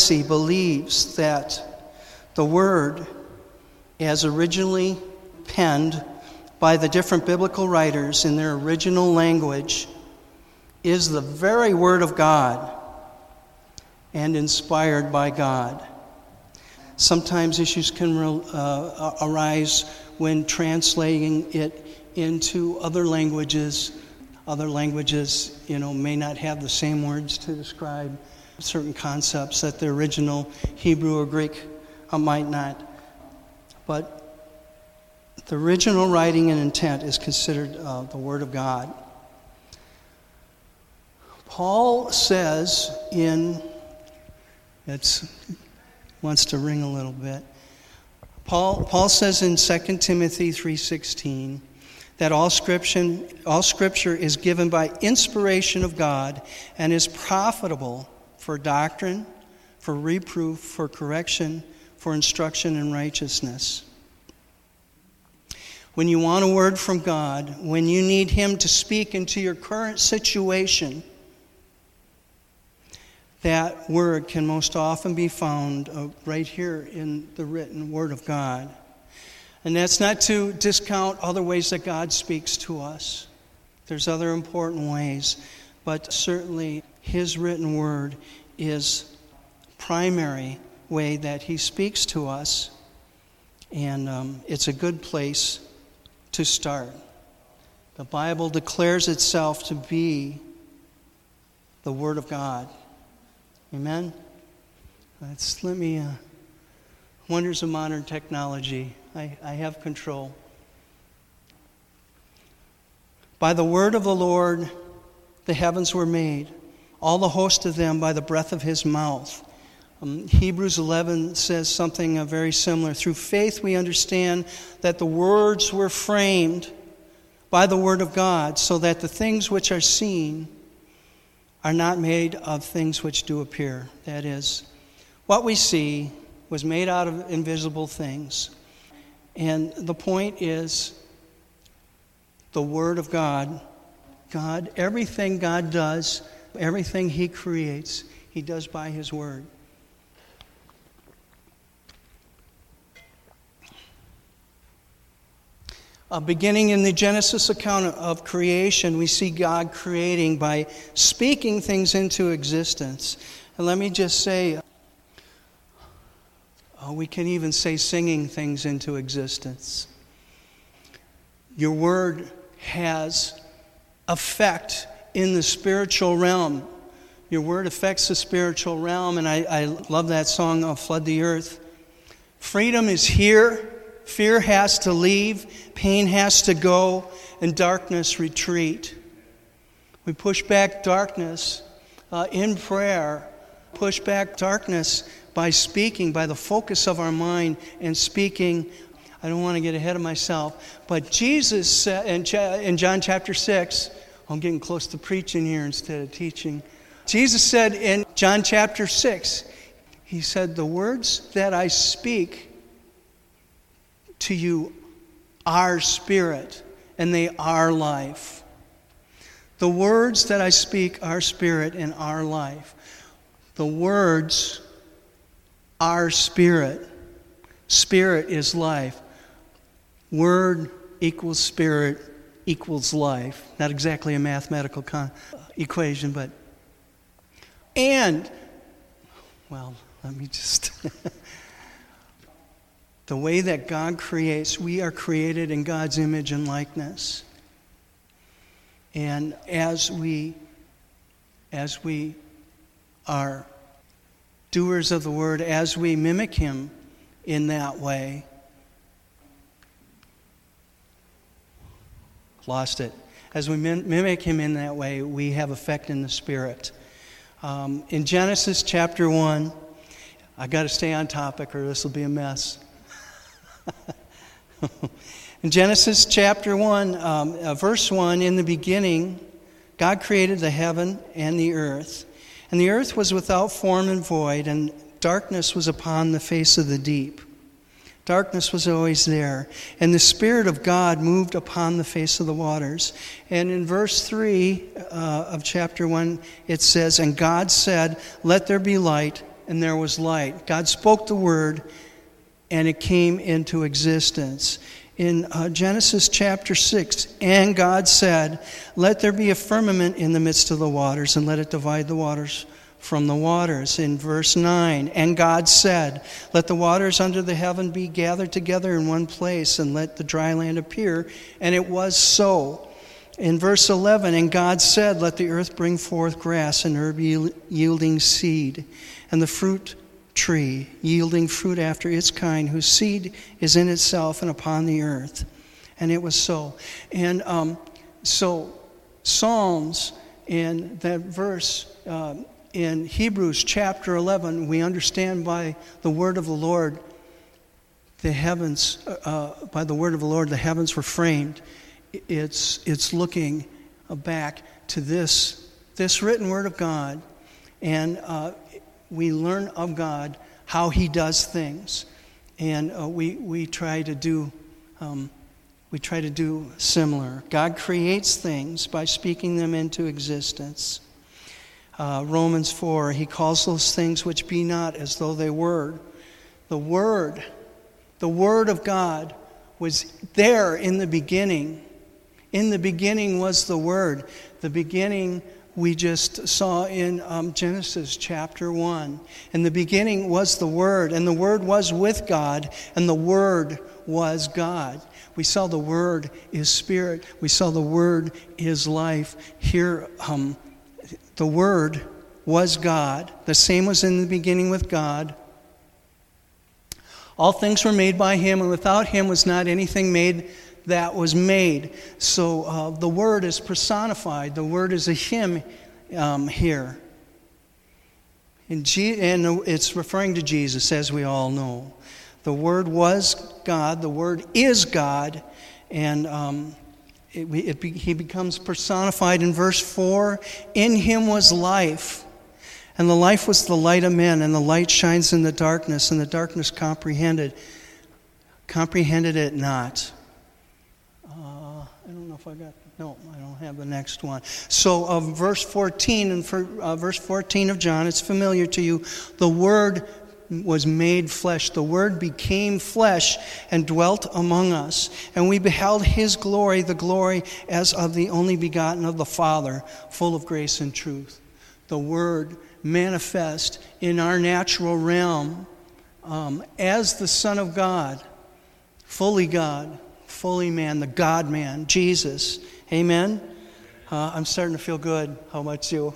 heresy believes that the Word, as originally penned by the different biblical writers in their original language, is the very Word of God and inspired by God. Sometimes issues can arise when translating it into other languages. Other languages, may not have the same words to describe certain concepts that the original Hebrew or Greek might not. But the original writing and intent is considered the Word of God. Paul says wants to ring a little bit. Paul says in 2 Timothy 3:16 that all scripture is given by inspiration of God and is profitable for doctrine, for reproof, for correction, for instruction in righteousness. When you want a word from God, when you need Him to speak into your current situation, that word can most often be found right here in the written Word of God. And that's not to discount other ways that God speaks to us. There's other important ways, but certainly His written Word is primary way that He speaks to us, and it's a good place to start. The Bible declares itself to be the Word of God. Amen? Wonders of modern technology. I have control. By the word of the Lord, the heavens were made, all the host of them by the breath of His mouth. Hebrews 11 says something very similar. Through faith we understand that the words were framed by the word of God, so that the things which are seen are not made of things which do appear. That is, what we see was made out of invisible things. And the point is, the Word of God, everything God does, everything He creates, He does by His Word. Beginning in the Genesis account of creation, we see God creating by speaking things into existence. And let me just say, we can even say singing things into existence. Your word has effect in the spiritual realm. Your word affects the spiritual realm, and I love that song, Flood the Earth. Freedom is here. Fear has to leave, pain has to go, and darkness retreat. We push back darkness in prayer, push back darkness by speaking, by the focus of our mind and speaking. I don't want to get ahead of myself, but Jesus said in John chapter 6, I'm getting close to preaching here instead of teaching. Jesus said in John chapter 6, He said, the words that I speak to you are spirit, and they are life. The words that I speak are spirit and are life. The words are spirit. Spirit is life. Word equals spirit equals life. Not exactly a mathematical equation, but... let me just... The way that God creates, we are created in God's image and likeness. And as we are doers of the word, as we mimic Him in that way, As we mimic Him in that way, we have effect in the Spirit. In Genesis chapter 1, I got to stay on topic or this will be a mess. In Genesis chapter 1, verse 1, in the beginning, God created the heaven and the earth. And the earth was without form and void, and darkness was upon the face of the deep. Darkness was always there. And the Spirit of God moved upon the face of the waters. And in verse 3 of chapter 1, it says, "And God said, 'Let there be light,' and there was light. God spoke the word, and it came into existence. In Genesis chapter 6, and God said, "Let there be a firmament in the midst of the waters, and let it divide the waters from the waters." In verse 9, and God said, "Let the waters under the heaven be gathered together in one place, and let the dry land appear." And it was so. In verse 11, and God said, "Let the earth bring forth grass and herb yielding seed, and the fruit tree yielding fruit after its kind, whose seed is in itself and upon the earth." And it was so. And so Psalms, in that verse in Hebrews chapter 11, we understand by the word of the Lord, the heavens were framed. It's looking back to this written word of God, and we learn of God how He does things, and we try to do similar. God creates things by speaking them into existence. Romans 4, He calls those things which be not as though they were. The Word of God was there in the beginning. In the beginning was the Word. The beginning we just saw in Genesis chapter 1. In the beginning was the Word, and the Word was with God, and the Word was God. We saw the Word is Spirit. We saw the Word is life. Here, the Word was God. The same was in the beginning with God. All things were made by Him, and without Him was not anything made that was made. So the Word is personified. The Word is a him here. And it's referring to Jesus, as we all know. The Word was God. The Word is God. And He becomes personified in verse 4. In Him was life, and the life was the light of men, and the light shines in the darkness, and the darkness comprehended it not. I don't know if I don't have the next one. So verse 14, and verse 14 of John, it's familiar to you. The Word was made flesh. The Word became flesh and dwelt among us. And we beheld His glory, the glory as of the only begotten of the Father, full of grace and truth. The Word manifest in our natural realm as the Son of God, fully man, the God-man, Jesus. Amen? I'm starting to feel good. How about you?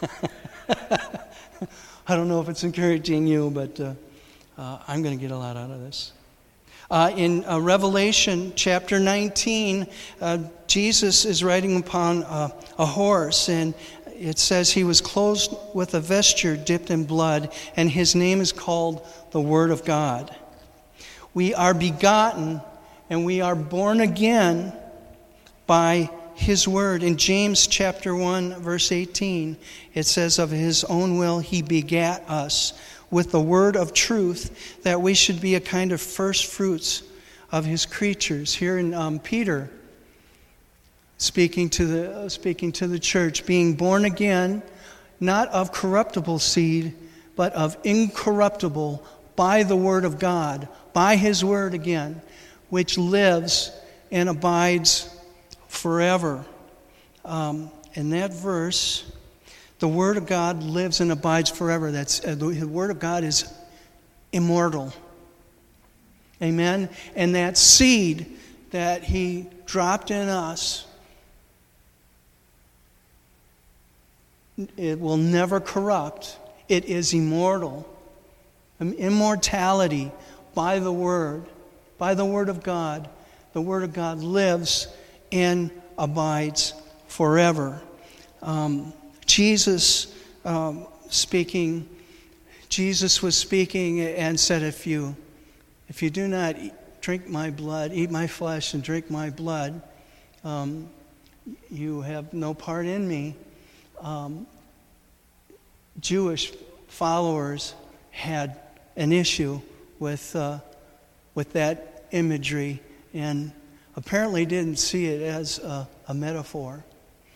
I don't know if it's encouraging you, but I'm going to get a lot out of this. In Revelation chapter 19, Jesus is riding upon a horse, and it says He was clothed with a vesture dipped in blood, and His name is called the Word of God. We are begotten and we are born again by His Word. In James chapter 1, verse 18, it says, of His own will He begat us with the word of truth, that we should be a kind of first fruits of His creatures. Here in Peter, speaking to the church, being born again, not of corruptible seed, but of incorruptible, by the word of God, by His word again, which lives and abides forever. In that verse, the Word of God lives and abides forever. The Word of God is immortal. Amen? And that seed that He dropped in us, it will never corrupt. It is immortal. Immortality by the Word of God. The Word of God lives and abides forever. Jesus was speaking and said, if you do not drink my blood, eat my flesh and drink my blood, you have no part in me. Jewish followers had an issue with that imagery, and apparently didn't see it as a metaphor.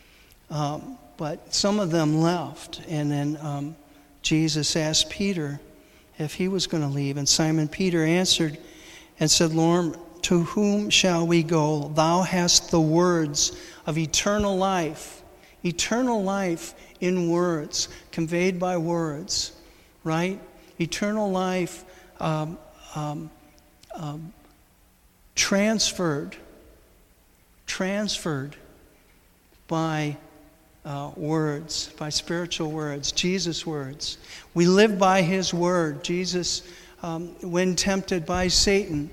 But some of them left, and then Jesus asked Peter, if he was going to leave. And Simon Peter answered and said, Lord, to whom shall we go? Thou hast the words of eternal life. Eternal life in words, conveyed by words, right? Eternal life transferred by words, by spiritual words, Jesus' words. We live by his word. Jesus, when tempted by Satan,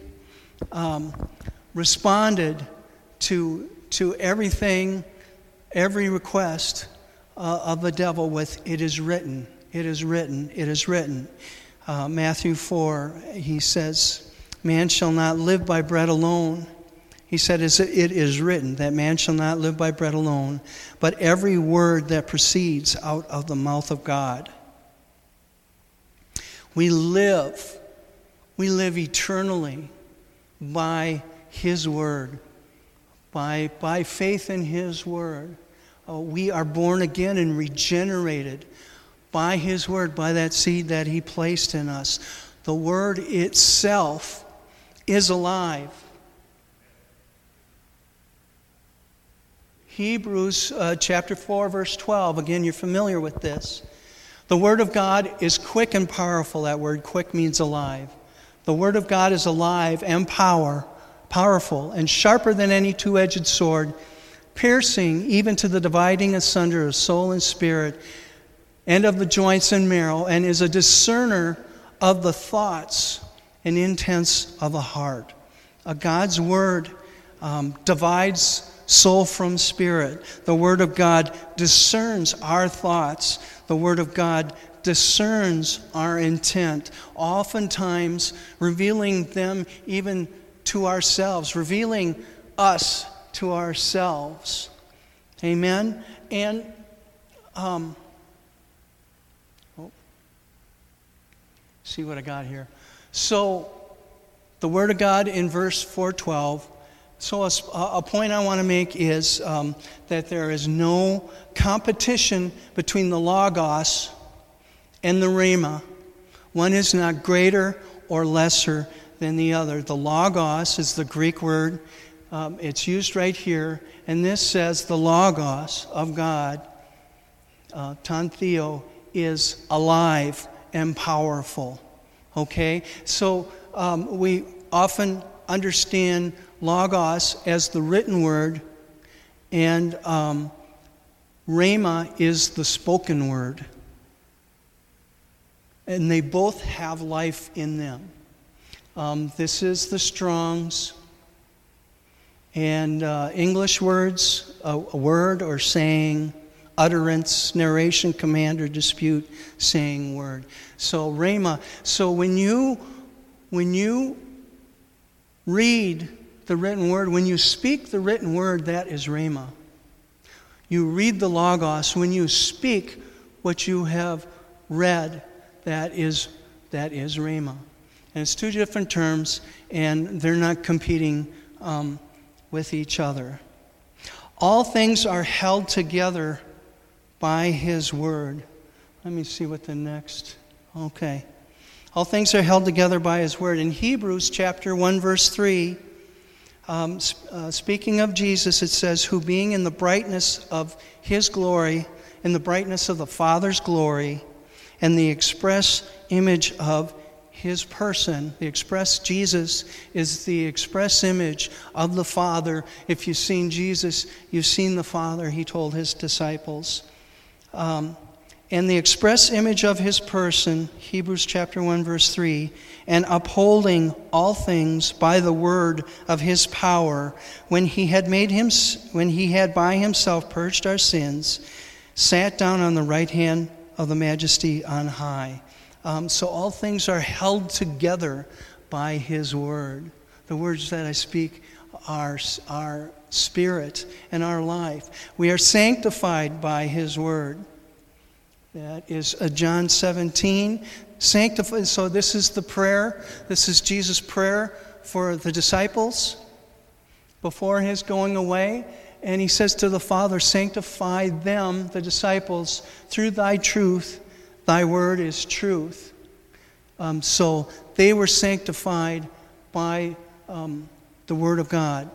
responded to everything, every request of the devil with, "It is written, it is written, it is written." Matthew 4, he says, "Man shall not live by bread alone." He said, "It is written that man shall not live by bread alone, but every word that proceeds out of the mouth of God." We live eternally by his word, by faith in his word. We are born again and regenerated by his word, by that seed that he placed in us. The word itself is alive. Hebrews chapter 4, verse 12. Again, you're familiar with this. The word of God is quick and powerful. That word quick means alive. The word of God is alive and powerful and sharper than any two-edged sword, piercing even to the dividing asunder of soul and spirit and of the joints and marrow, and is a discerner of the thoughts and intents of the heart. God's word divides soul from spirit. The word of God discerns our thoughts. The word of God discerns our intent, oftentimes revealing them even to ourselves, revealing us to ourselves. Amen? And see what I got here. So, the Word of God in verse 4:12. So a point I want to make is that there is no competition between the Logos and the Rhema. One is not greater or lesser than the other. The Logos is the Greek word. It's used right here. And this says the Logos of God, ton theo, is alive and powerful. Okay? So we often understand Logos as the written word, and Rhema is the spoken word. And they both have life in them. This is the Strong's. And English words, a word or saying, utterance, narration, command, or dispute, saying, word. So Rhema. So when you read the written word, when you speak the written word, that is Rhema. You read the Logos. When you speak what you have read, that is Rhema. And it's two different terms, and they're not competing with each other. All things are held together by his word. Let me see what the next. Okay. All things are held together by his word. In Hebrews chapter 1, verse 3, speaking of Jesus, it says, who being in the brightness of his glory, in the brightness of the Father's glory, and the express image of his person. The express Jesus is the express image of the Father. If you've seen Jesus, you've seen the Father, he told his disciples. And the express image of his person, Hebrews chapter 1, verse 3, and upholding all things by the word of his power, when he had by himself purged our sins, sat down on the right hand of the majesty on high. So all things are held together by his word. The words that I speak are our spirit and our life. We are sanctified by his word. That is John 17. Sanctified. So this is the prayer. This is Jesus' prayer for the disciples before his going away. And he says to the Father, sanctify them, the disciples, through thy truth. Thy word is truth. So they were sanctified by the Word of God.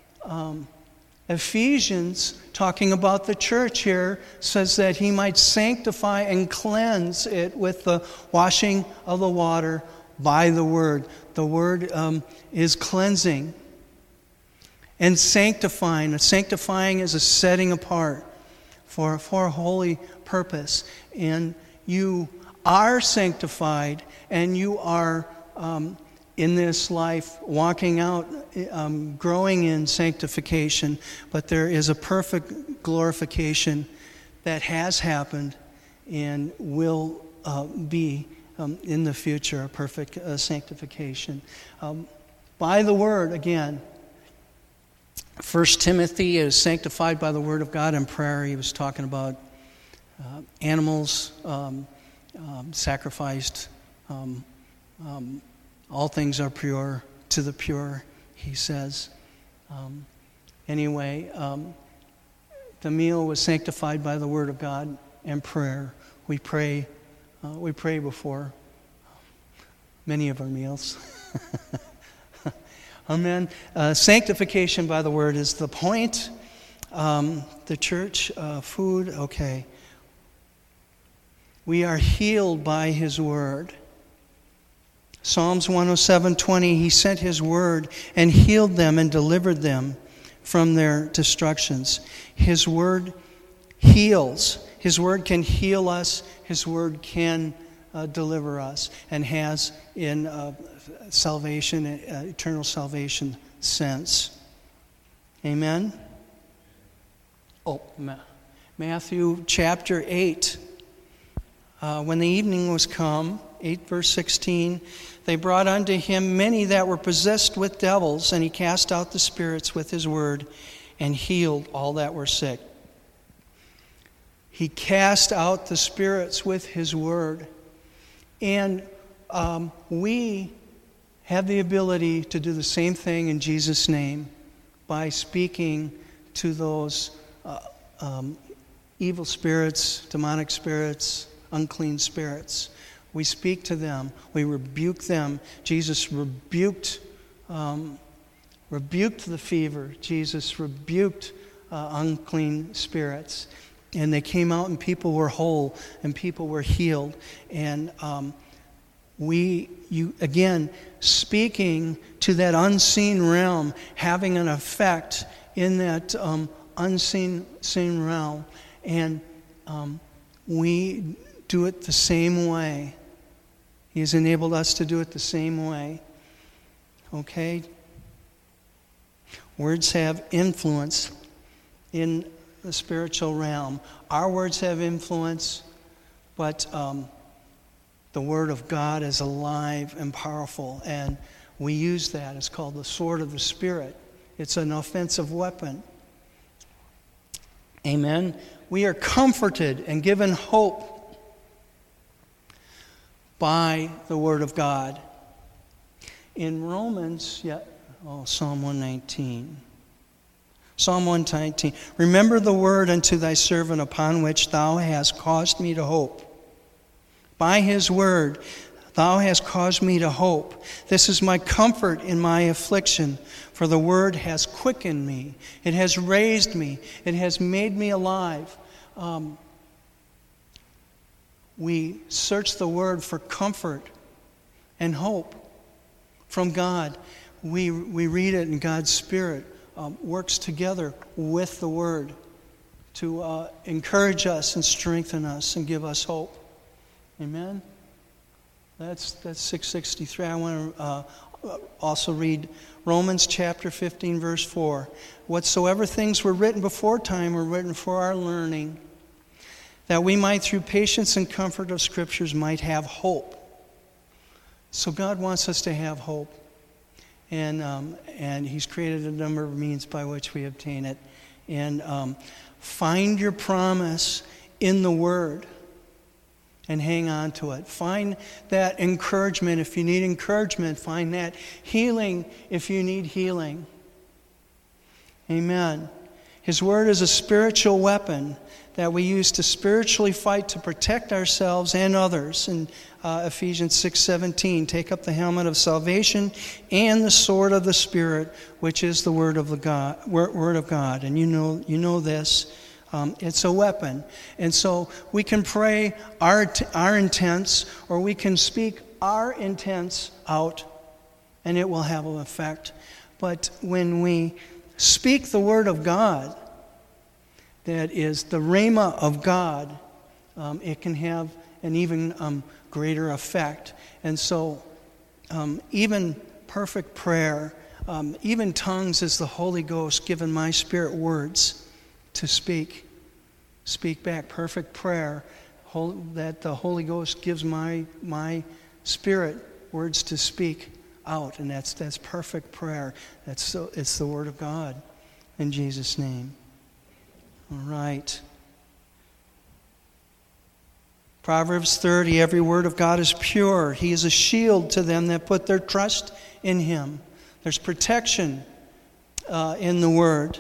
Ephesians, talking about the church here, says that he might sanctify and cleanse it with the washing of the water by the Word. The Word is cleansing and sanctifying. Sanctifying is a setting apart for a holy purpose. And you are sanctified, and you are in this life walking out, growing in sanctification. But there is a perfect glorification that has happened and will be in the future, a perfect sanctification. By the Word, again, 1 Timothy is sanctified by the Word of God and prayer. He was talking about animals sacrificed. All things are pure to the pure, he says. Anyway, the meal was sanctified by the Word of God and prayer. We pray before many of our meals. Amen. Sanctification by the Word is the point. The church, food, okay. We are healed by His Word. Psalms 107:20, He sent His Word and healed them and delivered them from their destructions. His Word heals. His Word can heal us. His Word can deliver us, and has in salvation, eternal salvation sense. Amen? Matthew chapter 8. When the evening was come, 8 verse 16, they brought unto him many that were possessed with devils, and he cast out the spirits with his word and healed all that were sick. He cast out the spirits with his word. And we have the ability to do the same thing in Jesus' name by speaking to those evil spirits, demonic spirits, unclean spirits. We speak to them. We rebuke them. Jesus rebuked the fever. Jesus rebuked unclean spirits. And they came out and people were whole and people were healed. And again, speaking to that unseen realm, having an effect in that unseen realm. And we do it the same way. He has enabled us to do it the same way. Okay? Words have influence in the spiritual realm. Our words have influence, but the Word of God is alive and powerful, and we use that. It's called the sword of the Spirit. It's an offensive weapon. Amen? We are comforted and given hope by the Word of God. In Romans, Psalm 119. Psalm 119. Remember the word unto thy servant upon which thou hast caused me to hope. By his word thou hast caused me to hope. This is my comfort in my affliction, for the word has quickened me. It has raised me. It has made me alive. We search the Word for comfort and hope from God. We read it, and God's Spirit works together with the Word to encourage us and strengthen us and give us hope. Amen? That's 663. I want to also read Romans chapter 15, verse 4. Whatsoever things were written before time were written for our learning, that we might, through patience and comfort of Scriptures, might have hope. So God wants us to have hope. And He's created a number of means by which we obtain it. And find your promise in the Word and hang on to it. Find that encouragement if you need encouragement. Find that healing if you need healing. Amen. His Word is a spiritual weapon that we use to spiritually fight to protect ourselves and others. In Ephesians 6:17, take up the helmet of salvation and the sword of the Spirit, which is the Word of God. And you know this. It's a weapon. And so we can pray our intents, or we can speak our intents out, and it will have an effect. But when we speak the Word of God, that is the Rhema of God, it can have an even greater effect. And so even perfect prayer, even tongues is the Holy Ghost given my spirit words to speak back. Perfect prayer, that the Holy Ghost gives my spirit words to speak out, and that's perfect prayer. It's the Word of God in Jesus' name. All right. Proverbs 30, every word of God is pure. He is a shield to them that put their trust in Him. There's protection in the Word.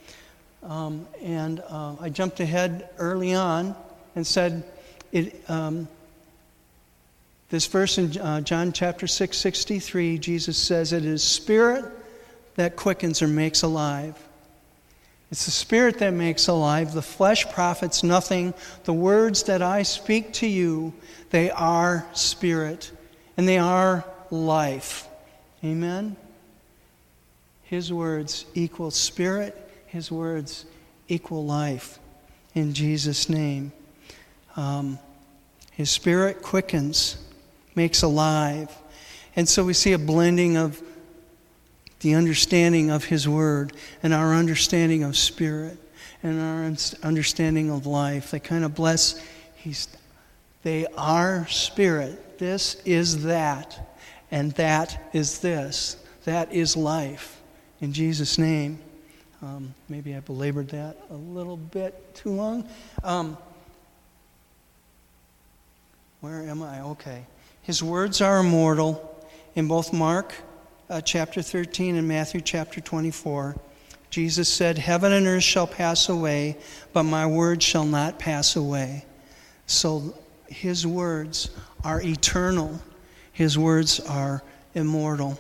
I jumped ahead early on and said, this verse in John chapter 6:63, Jesus says, it is Spirit that quickens or makes alive. It's the Spirit that makes alive. The flesh profits nothing. The words that I speak to you, they are spirit, and they are life. Amen? His words equal spirit. His words equal life. In Jesus' name. His Spirit quickens, makes alive. And so we see a blending of the understanding of His Word and our understanding of Spirit and our understanding of life. They kind of bless. They are Spirit. This is that, and that is this. That is life. In Jesus' name. Maybe I belabored that a little bit too long. Where am I? Okay. His words are immortal. In both Mark chapter 13 and Matthew chapter 24, Jesus said, heaven and earth shall pass away, but my word shall not pass away. So His words are eternal. His words are immortal.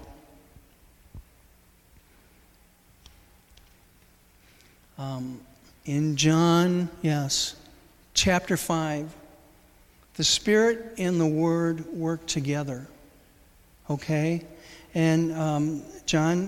In John, chapter 5, the Spirit and the Word work together. Okay? And 1 John,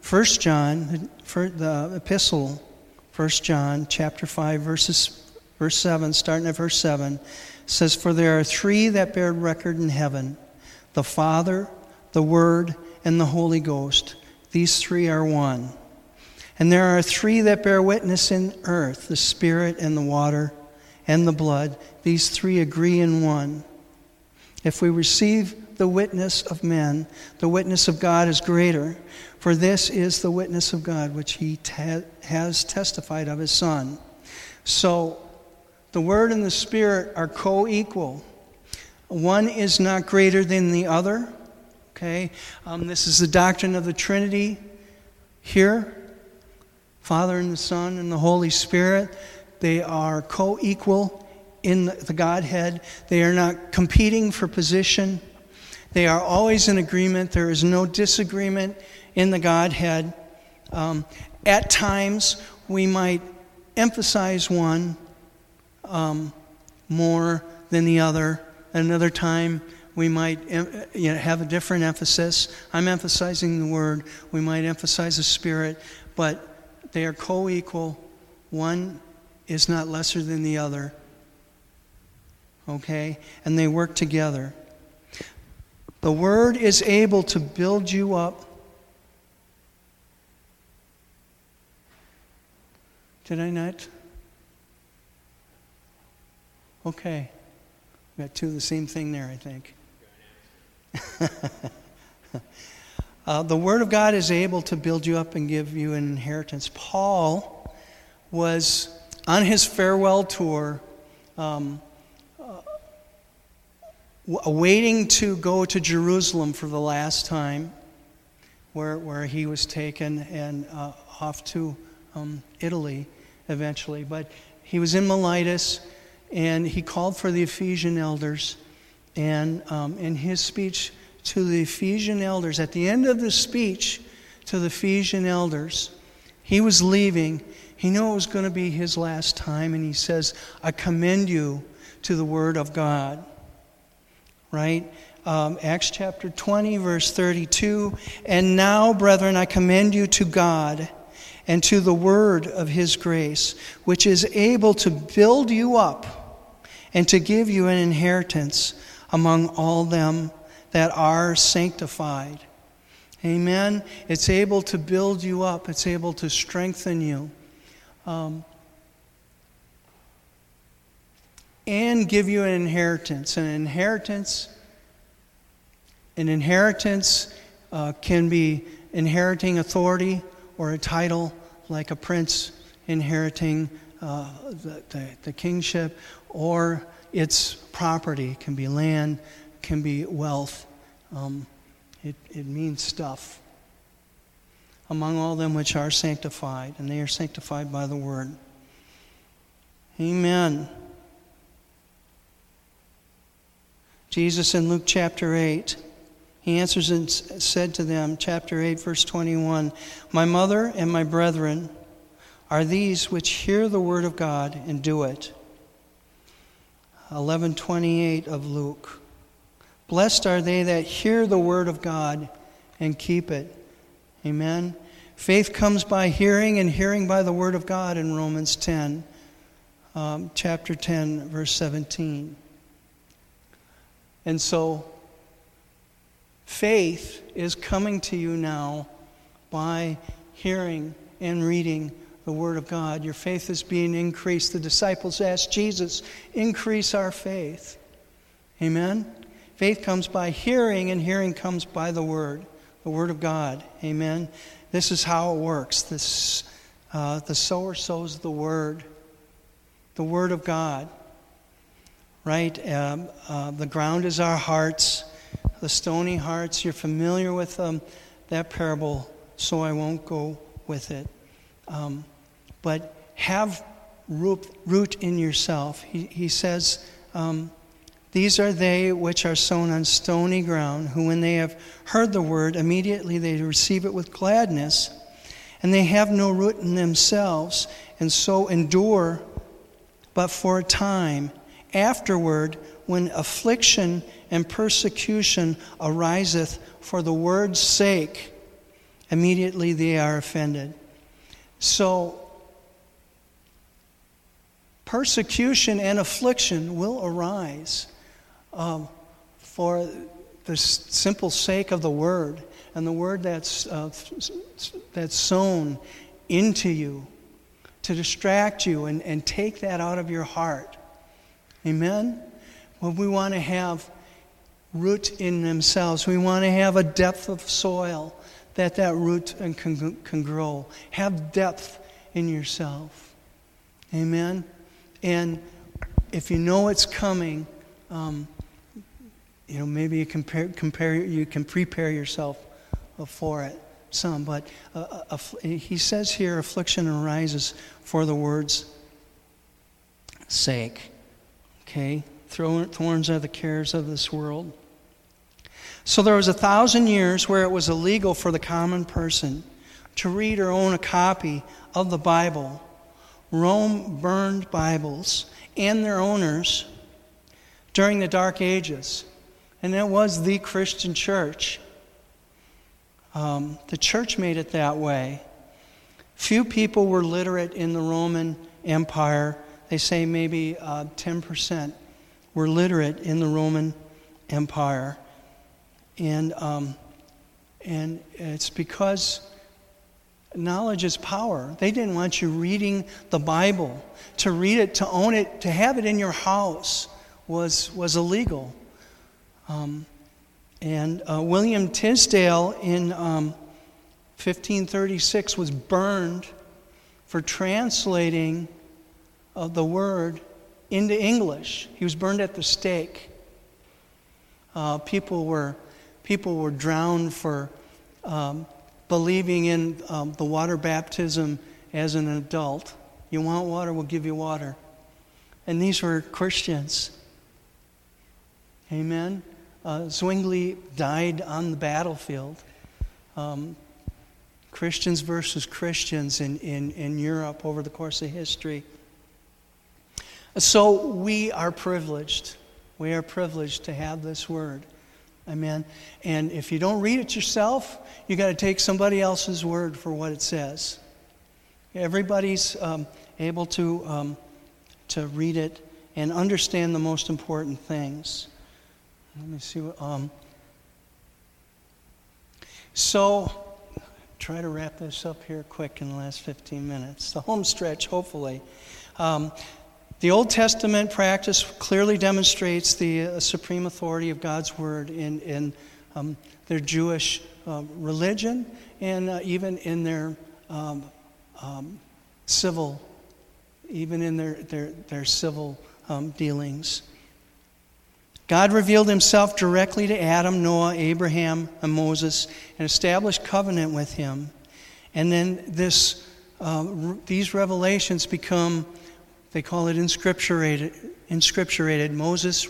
the epistle, 1 John chapter 5, verse 7, starting at verse 7, says, for there are three that bear record in heaven, the Father, the Word, and the Holy Ghost. These three are one. And there are three that bear witness in earth, the Spirit and the water and the blood. These three agree in one. If we receive the witness of men, the witness of God is greater. For this is the witness of God, which He has testified of His Son. So the Word and the Spirit are co-equal. One is not greater than the other. Okay? This is the doctrine of the Trinity here. Father and the Son and the Holy Spirit, they are co-equal in the Godhead. They are not competing for position. They are always in agreement. There is no disagreement in the Godhead. At times, we might emphasize one more than the other. At another time, we might have a different emphasis. I'm emphasizing the Word. We might emphasize the Spirit. But they are co-equal. One is not lesser than the other. Okay? And they work together. The Word is able to build you up. Did I not? Okay. We got two of the same thing there, I think. The Word of God is able to build you up and give you an inheritance. Paul was on his farewell tour, waiting to go to Jerusalem for the last time, where he was taken and off to Italy. eventually. But he was in Miletus, and he called for the Ephesian elders. And in his speech to the Ephesian elders, at the end of the speech to the Ephesian elders, he was leaving. He knew it was going to be his last time, and he says, I commend you to the Word of God. Right? Acts chapter 20, verse 32. And now, brethren, I commend you to God and to the word of his grace, which is able to build you up and to give you an inheritance among all them that are sanctified. Amen? It's able to build you up. It's able to strengthen you. And give you an inheritance. An inheritance can be inheriting authority or a title, like a prince inheriting the kingship, or its property. It can be land, can be wealth. It means stuff. Among all them which are sanctified, and they are sanctified by the word. Amen. Jesus in Luke chapter 8, he answers and said to them, chapter 8, verse 21, My mother and my brethren are these which hear the word of God and do it. 11:28 of Luke. Blessed are they that hear the word of God and keep it. Amen. Faith comes by hearing, and hearing by the word of God in Romans 10, chapter 10, verse 17. And so, faith is coming to you now by hearing and reading the Word of God. Your faith is being increased. The disciples asked Jesus, increase our faith. Amen? Faith comes by hearing, and hearing comes by the Word of God. Amen? This is how it works. The sower sows the Word of God. Right? The ground is our hearts, the stony hearts. You're familiar with that parable, so I won't go with it. But have root in yourself. He says, these are they which are sown on stony ground, who when they have heard the word, immediately they receive it with gladness, and they have no root in themselves, and so endure but for a time. Afterward, when affliction and persecution ariseth for the word's sake, immediately they are offended. So, persecution and affliction will arise for the simple sake of the word, and the word that's sown into you to distract you and take that out of your heart. Amen? Well, we want to have root in themselves. We want to have a depth of soil that root can grow. Have depth in yourself. Amen? And if you know it's coming, maybe you can prepare yourself for it some. But he says here, affliction arises for the word's sake. Okay? Thorns are the cares of this world. So there was 1,000 years where it was illegal for the common person to read or own a copy of the Bible. Rome burned Bibles and their owners during the Dark Ages. And that was the Christian church. The church made it that way. Few people were literate in the Roman Empire. They say maybe 10% were literate in the Roman Empire. And it's because knowledge is power. They didn't want you reading the Bible. To read it, to own it, to have it in your house was illegal. William Tisdale in 1536 was burned for translating the word into English. He was burned at the stake. People were drowned for believing in the water baptism as an adult. You want water, we'll give you water. And these were Christians. Amen? Zwingli died on the battlefield. Christians versus Christians in Europe over the course of history. So we are privileged. We are privileged to have this word. Amen. And if you don't read it yourself, you got to take somebody else's word for what it says. Everybody's able to read it and understand the most important things. Let me see what. So, try to wrap this up here quick in the last 15 minutes. The home stretch, hopefully. The Old Testament practice clearly demonstrates the supreme authority of God's Word in their Jewish religion and even in their civil, their civil dealings. God revealed himself directly to Adam, Noah, Abraham, and Moses and established covenant with him. And then these revelations become, they call it inscripturated.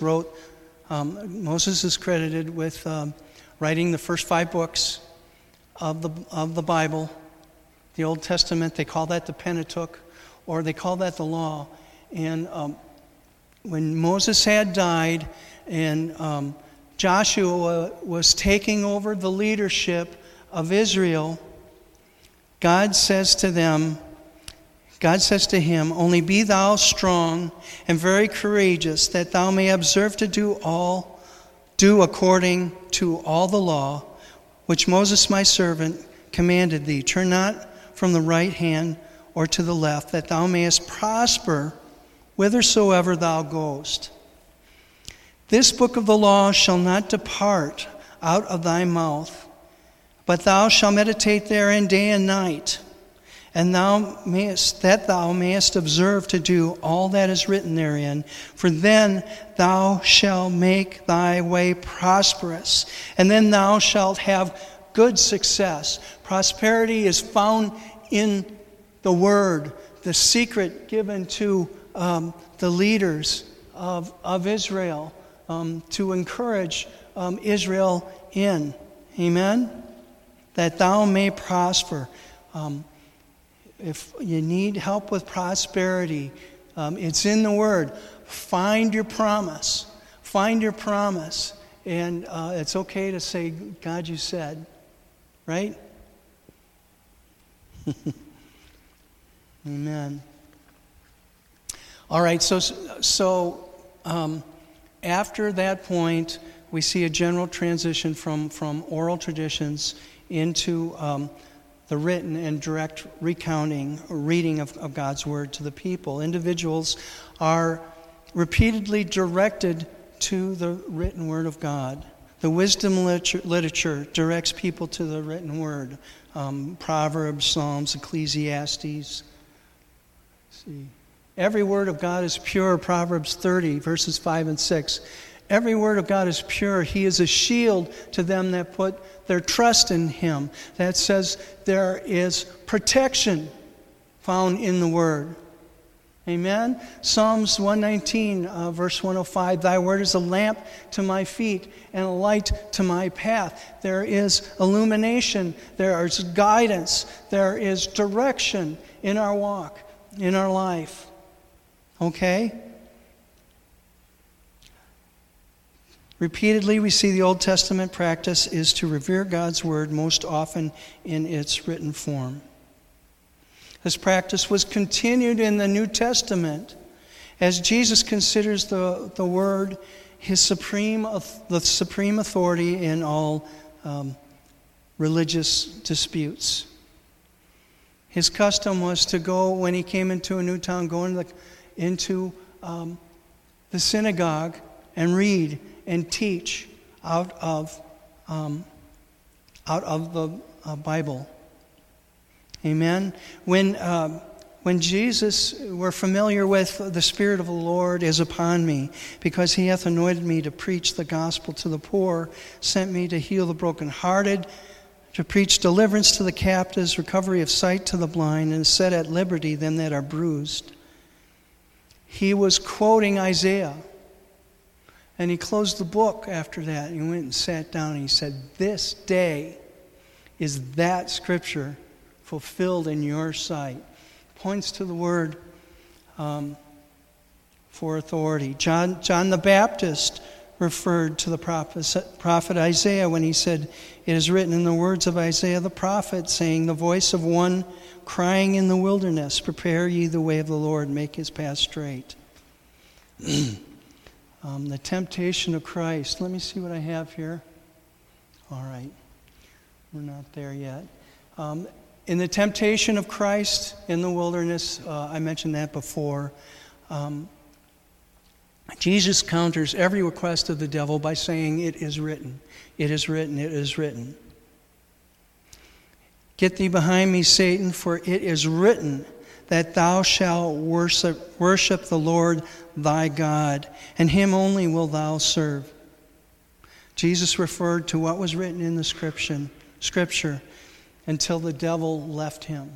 Moses is credited with writing the first 5 books of the Bible. The Old Testament, they call that the Pentateuch, or they call that the Law. And when Moses had died and Joshua was taking over the leadership of Israel, God says to him, "Only be thou strong and very courageous, that thou may observe to do according to all the law, which Moses my servant commanded thee. Turn not from the right hand or to the left, that thou mayest prosper whithersoever thou goest. This book of the law shall not depart out of thy mouth, but thou shalt meditate therein day and night, and thou mayest observe to do all that is written therein. For then thou shalt make thy way prosperous, and then thou shalt have good success." Prosperity is found in the Word, the secret given to the leaders of Israel to encourage Israel in. Amen? That thou may prosper. If you need help with prosperity, it's in the Word. Find your promise. Find your promise. And it's okay to say, "God, you said." Right? Amen. All right, so after that point, we see a general transition from oral traditions into the written and direct recounting or reading of God's Word to the people. Individuals are repeatedly directed to the written Word of God. The wisdom literature directs people to the written Word. Proverbs, Psalms, Ecclesiastes. See. Every word of God is pure, Proverbs 30, verses 5 and 6. Every word of God is pure. He is a shield to them that put their trust in Him. That says there is protection found in the Word. Amen? Psalms 119, verse 105, "Thy word is a lamp to my feet and a light to my path." There is illumination. There is guidance. There is direction in our walk, in our life. Okay? Repeatedly, we see the Old Testament practice is to revere God's Word, most often in its written form. This practice was continued in the New Testament as Jesus considers the Word the supreme authority in all religious disputes. His custom was to go, when he came into a new town, go into the synagogue and read and teach out of the Bible. Amen. When Jesus, we're familiar with "the Spirit of the Lord is upon me, because he hath anointed me to preach the gospel to the poor, sent me to heal the brokenhearted, to preach deliverance to the captives, recovery of sight to the blind, and set at liberty them that are bruised. He was quoting Isaiah. And he closed the book after that. He went and sat down and he said, this day is that scripture fulfilled in your sight. Points to the word for authority. John the Baptist referred to the prophet Isaiah when he said, it is written in the words of Isaiah the prophet, saying, the voice of one crying in the wilderness, prepare ye the way of the Lord, make his path straight. The temptation of Christ. Let me see what I have here. All right. We're not there yet. In the temptation of Christ in the wilderness, I mentioned that before, Jesus counters every request of the devil by saying, it is written, it is written, it is written. Get thee behind me, Satan, for it is written that thou shalt worship the Lord thy God, and him only will thou serve. Jesus referred to what was written in the Scripture until the devil left him.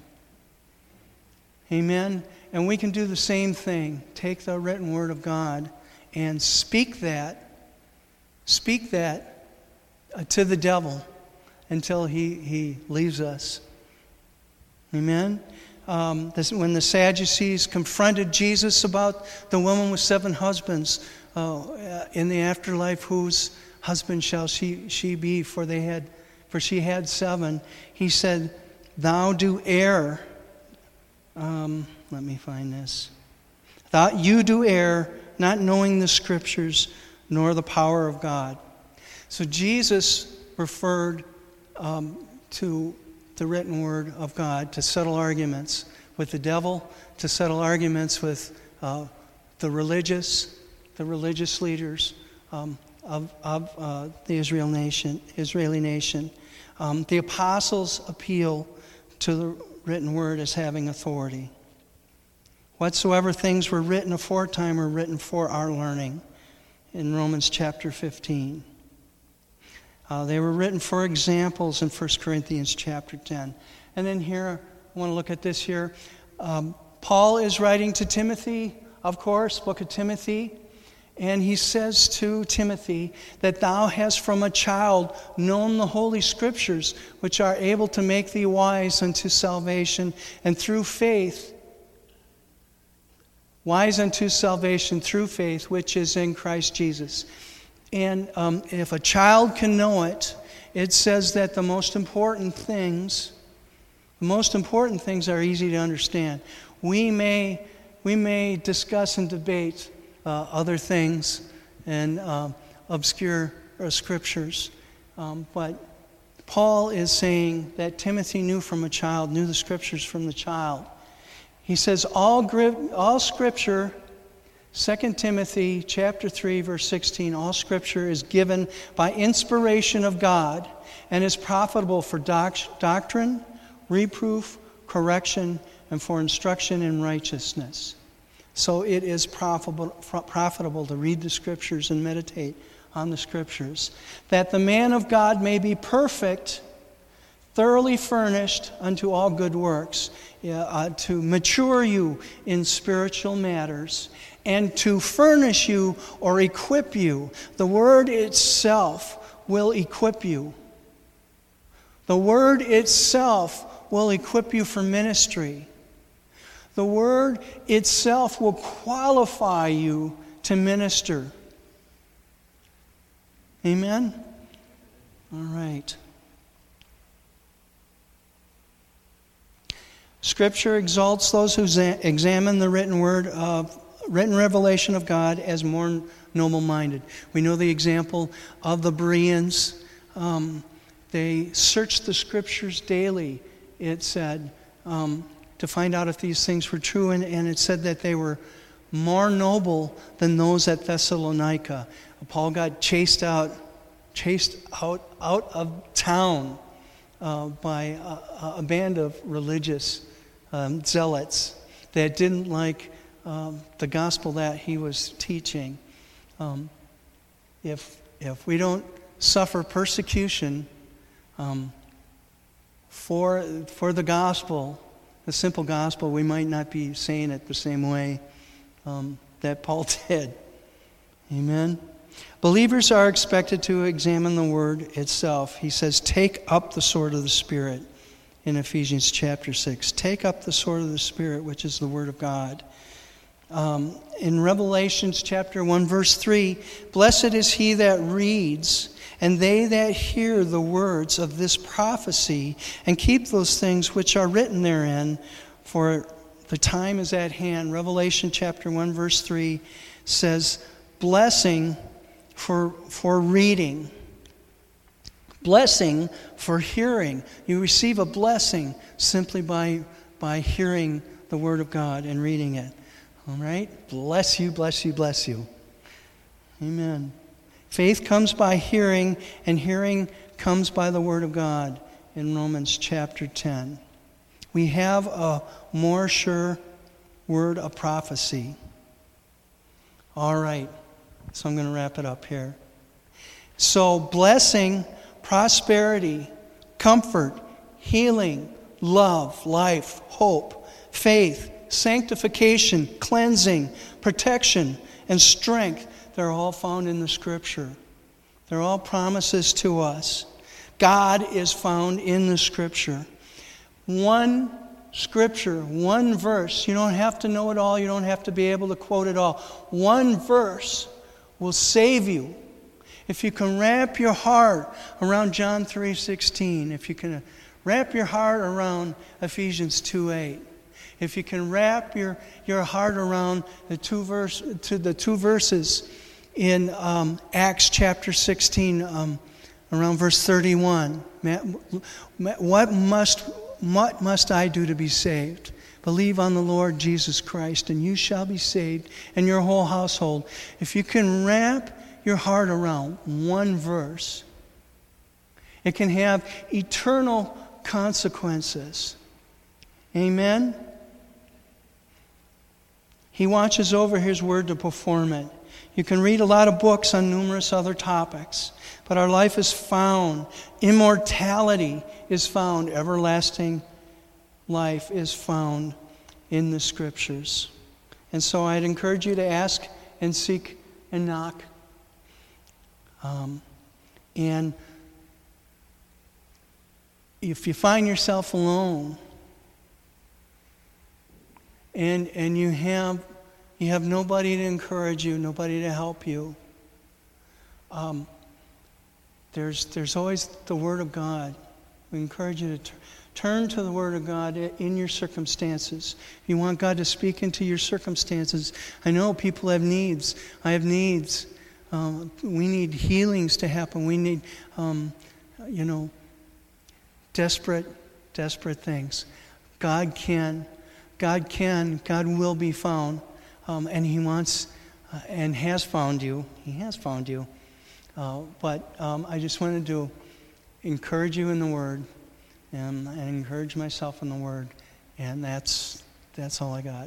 Amen? And we can do the same thing. Take the written word of God and speak that to the devil until he leaves us. Amen? When the Sadducees confronted Jesus about the woman with 7 husbands in the afterlife, whose husband shall she be? For she had 7. He said, "Thou do err." Let me find this. You do err, not knowing the Scriptures nor the power of God. So Jesus referred to the written word of God to settle arguments with the devil, to settle arguments with the religious leaders of the Israeli nation. The apostles appeal to the written word as having authority. Whatsoever things were written aforetime were written for our learning, in Romans chapter 15. They were written for examples in 1 Corinthians chapter 10. And then here, I want to look at this here. Paul is writing to Timothy, of course, book of Timothy. And he says to Timothy that thou hast from a child known the Holy Scriptures, which are able to make thee wise unto salvation, and through faith, wise unto salvation through faith, which is in Christ Jesus. And if a child can know it, it says that the most important things are easy to understand. We may discuss and debate other things and obscure scriptures, but Paul is saying that Timothy knew the Scriptures from the child. He says all Scripture. 2 Timothy chapter 3, verse 16, all Scripture is given by inspiration of God and is profitable for doctrine, reproof, correction, and for instruction in righteousness. So it is profitable to read the Scriptures and meditate on the Scriptures, that the man of God may be perfect, thoroughly furnished unto all good works, to mature you in spiritual matters, and to furnish you or equip you. The Word itself will equip you. The Word itself will equip you for ministry. The Word itself will qualify you to minister. Amen? All right. Scripture exalts those who examine the written word of written revelation of God as more noble-minded. We know the example of the Bereans. They searched the Scriptures daily, it said, to find out if these things were true, and it said that they were more noble than those at Thessalonica. Paul got chased out of town by a band of religious zealots that didn't like the gospel that he was teaching. If we don't suffer persecution, for the gospel, the simple gospel. We might not be saying it the same way that Paul did. Amen. Believers are expected to examine the word itself. He says, take up the sword of the Spirit in Ephesians chapter 6. Take up the sword of the Spirit, which is the word of God. In Revelations chapter 1, verse 3, blessed is he that reads, and they that hear the words of this prophecy, and keep those things which are written therein, for the time is at hand. Revelation chapter 1, verse 3 says, blessing for reading, blessing for hearing. You receive a blessing simply by hearing the word of God and reading it. All right? Bless you, bless you, bless you. Amen. Faith comes by hearing, and hearing comes by the word of God in Romans chapter 10. We have a more sure word of prophecy. All right. So I'm going to wrap it up here. So blessing, prosperity, comfort, healing, love, life, hope, faith, sanctification, cleansing, protection, and strength, they're all found in the Scripture. They're all promises to us. God is found in the Scripture. One Scripture, one verse. You don't have to know it all. You don't have to be able to quote it all. One verse will save you. If you can wrap your heart around John 3:16, if you can wrap your heart around Ephesians 2:8, if you can wrap your heart around the two verses in Acts chapter 16, around verse 31, what must I do to be saved? Believe on the Lord Jesus Christ, and you shall be saved, and your whole household. If you can wrap your heart around one verse, it can have eternal consequences. Amen? He watches over His word to perform it. You can read a lot of books on numerous other topics, but our life is found. Immortality is found. Everlasting life is found in the Scriptures. And so I'd encourage you to ask and seek and knock. And if you find yourself alone and you have nobody to encourage you, nobody to help you, there's always the Word of God. We encourage you to turn to the Word of God in your circumstances. If you want God to speak into your circumstances, I know people have needs. I have needs. We need healings to happen. We need, desperate things. God will be found, and He wants and has found you. He has found you. But I just wanted to encourage you in the Word, and encourage myself in the Word, and that's all I got.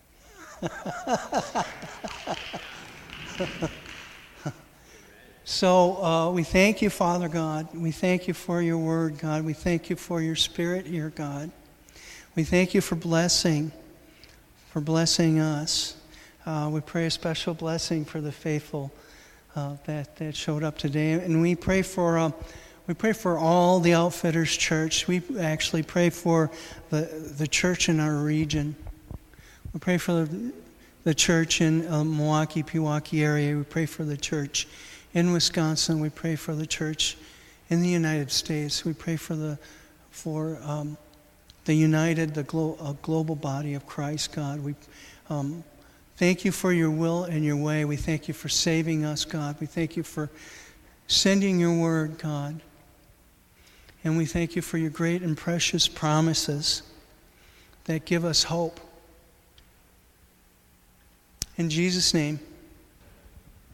So we thank you, Father God. We thank you for your Word, God. We thank you for your Spirit here, God. We thank you for blessing us. We pray a special blessing for the faithful that showed up today, and we pray for all the Outfitters Church. We actually pray for the church in our region. We pray for the church in Milwaukee, Pewaukee area. We pray for the church in Wisconsin. We pray for the church in the United States. We pray for the united, global body of Christ, God. We thank you for your will and your way. We thank you for saving us, God. We thank you for sending your word, God. And we thank you for your great and precious promises that give us hope. In Jesus' name,